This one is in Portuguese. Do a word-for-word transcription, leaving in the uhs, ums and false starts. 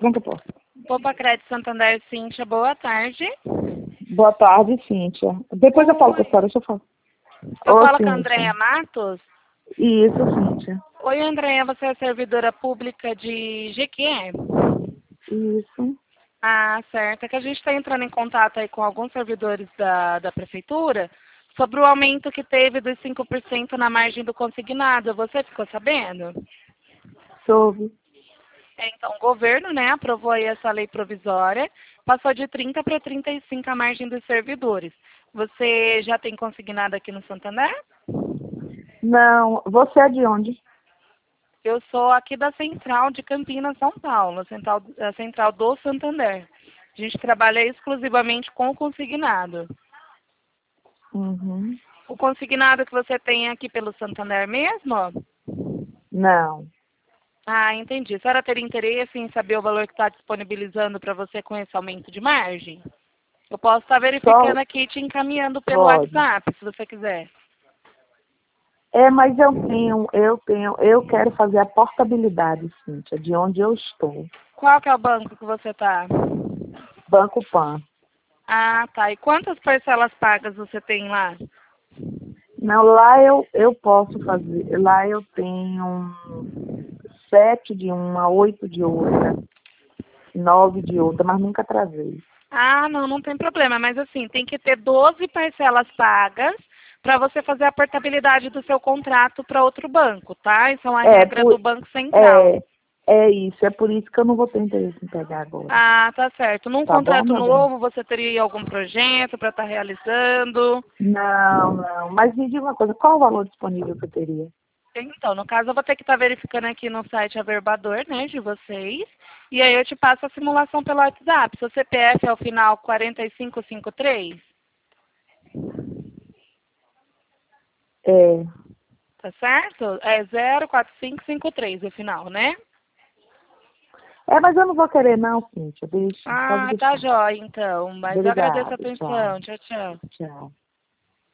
tranca a porta. Poupa Crédito Santander, Cíntia, boa tarde. Boa tarde, Cíntia. Depois Oi. eu falo com a senhora, deixa eu falar. Eu Ô, falo com a Cíntia. Andréia Matos. Isso, Cíntia. Oi, Andréia, você é servidora pública de Jequié? Isso. Ah, certo. É que a gente está entrando em contato aí com alguns servidores da, da prefeitura sobre o aumento que teve dos cinco por cento na margem do consignado. Você ficou sabendo? Soube. É, então, o governo, né, aprovou aí essa lei provisória, passou de trinta para trinta e cinco a margem dos servidores. Você já tem consignado aqui no Santander? Não, você é de onde? Eu sou aqui da Central de Campinas, São Paulo, a Central, a Central do Santander. A gente trabalha exclusivamente com o consignado. Uhum. O consignado que você tem aqui pelo Santander mesmo? Não. Ah, entendi. A senhora teria interesse em saber o valor que está disponibilizando para você com esse aumento de margem? Eu posso estar verificando Só aqui e te encaminhando pelo pode. WhatsApp, se você quiser. É, mas eu tenho, eu tenho, eu quero fazer a portabilidade, Cíntia, de onde eu estou. Qual que é o banco que você está? Banco Pan. Ah, tá. E quantas parcelas pagas você tem lá? Não, lá eu, eu posso fazer, lá eu tenho sete de uma, oito de outra, nove de outra, mas nunca travei. Ah, não, não tem problema. Mas assim, tem que ter doze parcelas pagas para você fazer a portabilidade do seu contrato para outro banco, tá? Isso é uma É, regra por, do Banco Central. é, é isso, é por isso que eu não vou ter interesse em pegar agora. Ah, tá certo. Num Tá bom, contrato meu bem? novo, você teria algum projeto para estar realizando? Não, não. Mas me diga uma coisa, qual o valor disponível que eu teria? Então, no caso, eu vou ter que estar verificando aqui no site Averbador, né, de vocês. E aí eu te passo a simulação pelo WhatsApp. Seu C P F é o final quatro cinco cinco três? É, Tá certo? É zero quatro cinco cinco três o final, né? é, mas eu não vou querer não, Cíntia, deixa, pode Ah, tá deixar. jóia, então. Mas eu agradeço a Obrigada, tchau, atenção. Tchau, tchau. tchau.